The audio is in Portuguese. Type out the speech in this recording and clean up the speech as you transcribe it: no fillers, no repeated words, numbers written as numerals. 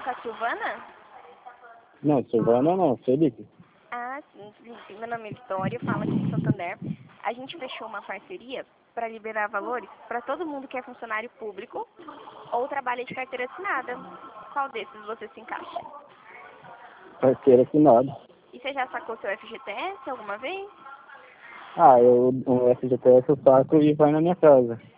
com a Silvana? Não, Silvana não, Felipe. Ah, sim, Felipe. Meu nome é Vitória, eu falo aqui em Santander. A gente fechou uma parceria para liberar valores para todo mundo que é funcionário público ou trabalha de carteira assinada. Qual desses você se encaixa? Parceiro assinado. E você já sacou seu FGTS alguma vez? O FGTS eu saco e vai na minha casa.